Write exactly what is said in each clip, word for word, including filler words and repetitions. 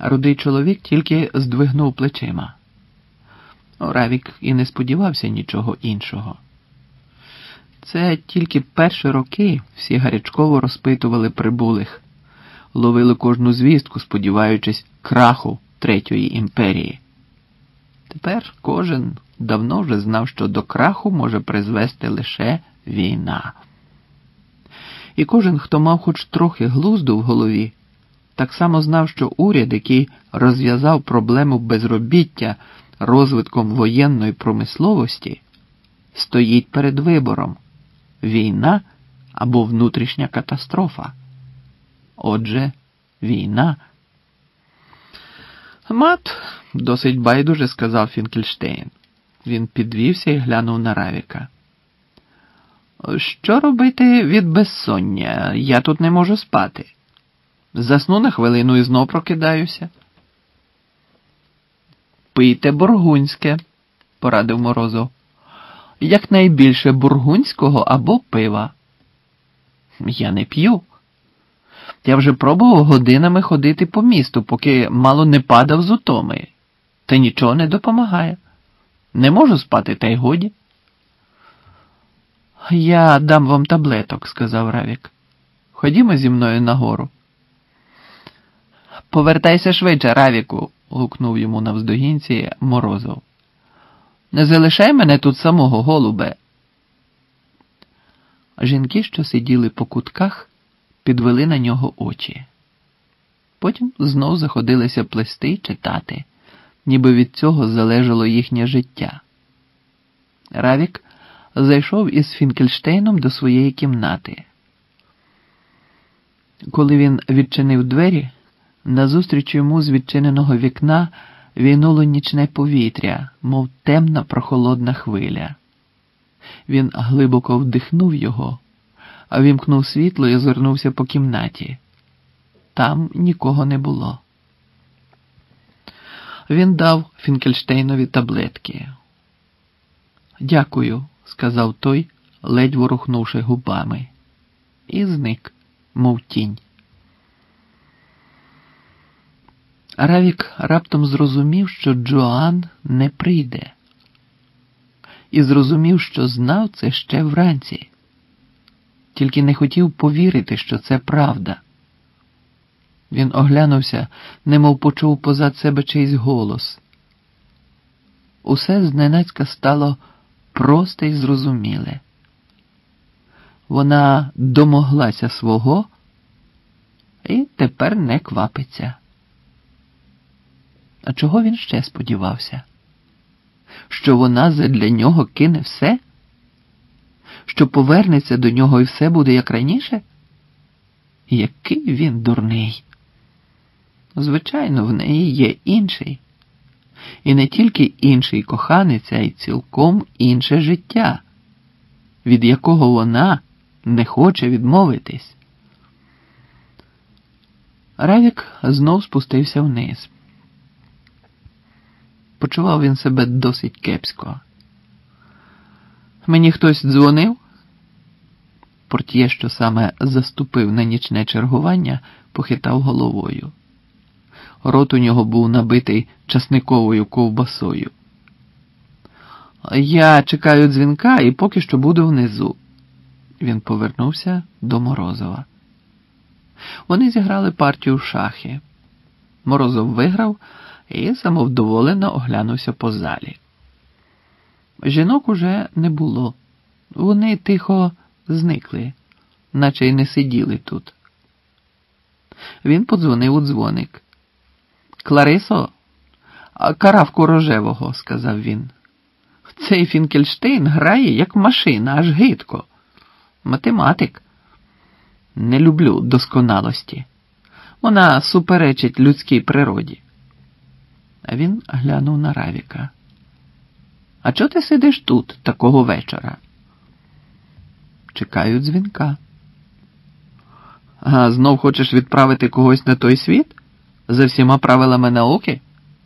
Рудий чоловік тільки здвигнув плечима. Равік і не сподівався нічого іншого. Це тільки перші роки всі гарячково розпитували прибулих, ловили кожну звістку, сподіваючись краху Третьої імперії. Тепер кожен давно вже знав, що до краху може призвести лише війна. І кожен, хто мав хоч трохи глузду в голові, так само знав, що уряд, який розв'язав проблему безробіття розвитком воєнної промисловості, стоїть перед вибором – війна або внутрішня катастрофа. Отже, війна. «Мат», – досить байдуже сказав Фінкельштейн. Він підвівся і глянув на Равіка. «Що робити від безсоння? Я тут не можу спати. Засну на хвилину і знов прокидаюся». «Пийте бургунське», – порадив Морозов. «Якнайбільше бургунського або пива». «Я не п'ю. Я вже пробував годинами ходити по місту, поки мало не падав з утоми. Та нічого не допомагає. Не можу спати, та й годі». «Я дам вам таблеток», – сказав Равік. «Ходімо зі мною нагору». «Повертайся швидше, Равіку», – гукнув йому навздогінці Морозов. «Не залишай мене тут самого, голубе». Жінки, що сиділи по кутках, підвели на нього очі. Потім знов заходилися плести й читати, ніби від цього залежало їхнє життя. Равік зайшов із Фінкельштейном до своєї кімнати. Коли він відчинив двері, назустріч йому з відчиненого вікна війнуло нічне повітря, мов темна прохолодна хвиля. Він глибоко вдихнув його, а вімкнув світло і озирнувся по кімнаті. Там нікого не було. Він дав Фінкельштейнові таблетки. «Дякую», – сказав той, ледь ворухнувши губами. І зник, мов тінь. Равік раптом зрозумів, що Джоан не прийде. І зрозумів, що знав це ще вранці. Тільки не хотів повірити, що це правда. Він оглянувся, немов почув позад себе чийсь голос. Усе зненацька стало просте й зрозуміле. Вона домоглася свого і тепер не квапиться. А чого він ще сподівався? Що вона задля нього кине все? Що повернеться до нього і все буде як раніше? Який він дурний! Звичайно, в неї є інший. І не тільки інший коханець, а й цілком інше життя, від якого вона не хоче відмовитись. Равік знов спустився вниз. Почував він себе досить кепсько. «Мені хтось дзвонив?» Портьє, що саме заступив на нічне чергування, похитав головою. Рот у нього був набитий часниковою ковбасою. «Я чекаю дзвінка і поки що буду внизу». Він повернувся до Морозова. Вони зіграли партію в шахи. Морозов виграв і самовдоволено оглянувся по залі. Жінок уже не було. Вони тихо зникли, наче й не сиділи тут. Він подзвонив у дзвоник. «Кларисо, каравку рожевого», – сказав він. «Цей Фінкельштейн грає, як машина, аж гидко. Математик. Не люблю досконалості. Вона суперечить людській природі». А він глянув на Равіка. «А чого ти сидиш тут такого вечора?» «Чекаю дзвінка». «А знов хочеш відправити когось на той світ? За всіма правилами науки?»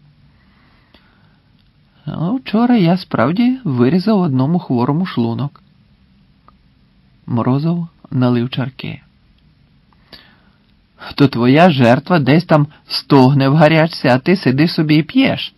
«Вчора я справді вирізав одному хворому шлунок». Морозов налив чарки. то твоя жертва десь там стогне в гарячці, а ти сидиш собі і п'єш.